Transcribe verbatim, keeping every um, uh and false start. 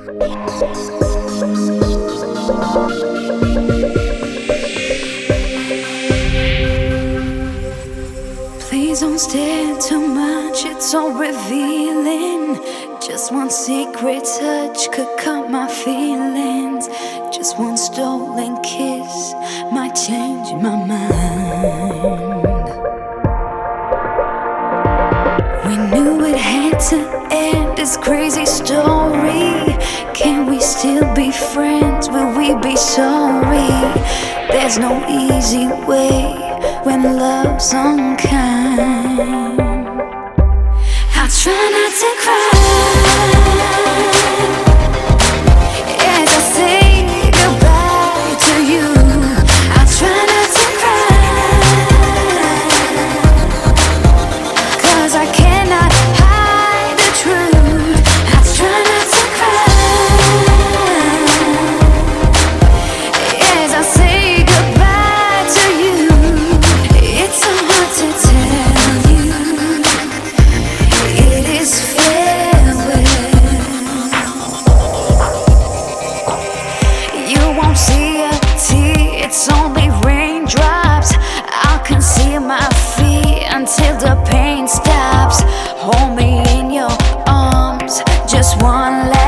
Please don't stare too much, it's all revealing. Just one secret touch could cut my feelings. Just one stolen kiss might change my mind. We knew it had to end, this crazy story. Can we still be friends? Will we be sorry? There's no easy way when love's unkind. I'll try not to cry as I say goodbye to you. I'll try not to cry, 'cause I cannot hide the truth. I'll try not to cry as I say goodbye to you. It's so hard to tell you it is farewell. You won't see a tear, it's only raindrops. I'll conceal my fear until the pain stops. Hold me in your arms, just one last